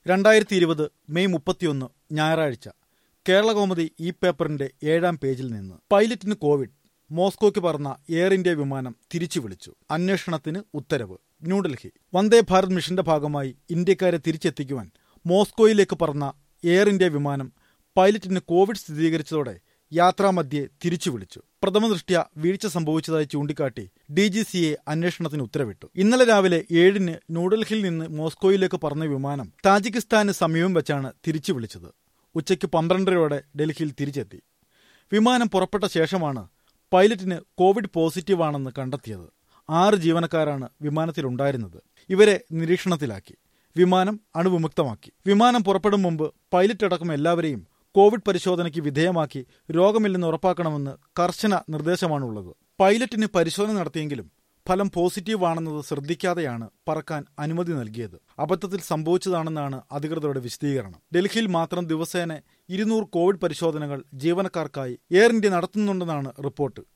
2020 May 31 ഞായറാഴ്ച കേരളകൗമുദി ഈ പേപ്പറിന്റെ 7-ാം പേജിൽ നിന്ന് പൈലറ്റിന് കോവിഡ്. മോസ്കോയ്ക്ക് പറന്ന എയർ ഇന്ത്യ വിമാനം തിരിച്ചു വിളിച്ചു. അന്വേഷണത്തിന് ഉത്തരവ്. ന്യൂഡൽഹി. വന്ദേ ഭാരത് മിഷന്റെ ഭാഗമായി ഇന്ത്യക്കാരെ തിരിച്ചെത്തിക്കുവാൻ മോസ്കോയിലേക്ക് പറന്ന എയർ ഇന്ത്യ വിമാനം പൈലറ്റിന് കോവിഡ് സ്ഥിരീകരിച്ചതോടെ യാത്രാമധ്യേ തിരിച്ചു വിളിച്ചു. പ്രഥമദൃഷ്ട്യാ വീഴ്ച സംഭവിച്ചതായി ചൂണ്ടിക്കാട്ടി DGCA അന്വേഷണത്തിന് ഉത്തരവിട്ടു. ഇന്നലെ രാവിലെ 7-ന് ന്യൂഡൽഹിയിൽ നിന്ന് മോസ്കോയിലേക്ക് പറന്ന വിമാനം താജിക്കിസ്ഥാന് സമീപം വെച്ചാണ് തിരിച്ചു വിളിച്ചത്. ഉച്ചയ്ക്ക് 12:30 ഡൽഹിയിൽ തിരിച്ചെത്തി. വിമാനം പുറപ്പെട്ട ശേഷമാണ് പൈലറ്റിന് കോവിഡ് പോസിറ്റീവാണെന്ന് കണ്ടെത്തിയത്. 6 ജീവനക്കാരാണ് വിമാനത്തിലുണ്ടായിരുന്നത്. ഇവരെ നിരീക്ഷണത്തിലാക്കി. വിമാനം അണുവിമുക്തമാക്കി. വിമാനം പുറപ്പെടും മുമ്പ് പൈലറ്റ് അടക്കം എല്ലാവരെയും കോവിഡ് പരിശോധനയ്ക്ക് വിധേയമാക്കി രോഗമില്ലെന്ന് ഉറപ്പാക്കണമെന്ന് കർശന നിർദ്ദേശമാണുള്ളത്. പൈലറ്റിന് പരിശോധന നടത്തിയെങ്കിലും ഫലം പോസിറ്റീവ് ആണെന്നത് ശ്രദ്ധിക്കാതെയാണ് പറക്കാൻ അനുമതി നൽകിയത്. അബദ്ധത്തിൽ സംഭവിച്ചതാണെന്നാണ് അധികൃതരുടെ വിശദീകരണം. ഡൽഹിയിൽ മാത്രം ദിവസേന 200 കോവിഡ് പരിശോധനകൾ ജീവനക്കാർക്കായി എയർ ഇന്ത്യ നടത്തുന്നുണ്ടെന്നാണ് റിപ്പോർട്ട്.